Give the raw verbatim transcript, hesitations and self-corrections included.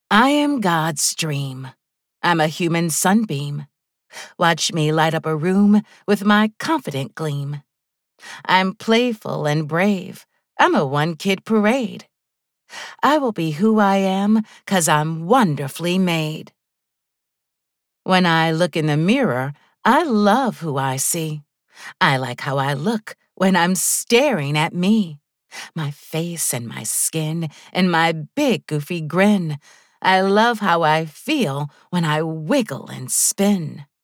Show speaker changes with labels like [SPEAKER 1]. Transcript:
[SPEAKER 1] I am God's dream. I'm a human sunbeam. Watch me light up a room with my confident gleam. I'm playful and brave. I'm a one-kid parade. I will be who I am 'cause I'm wonderfully made. When I look in the mirror, I love who I see. I like how I look when I'm staring at me. My face and my skin and my big goofy grin. I love how I feel when I wiggle and spin.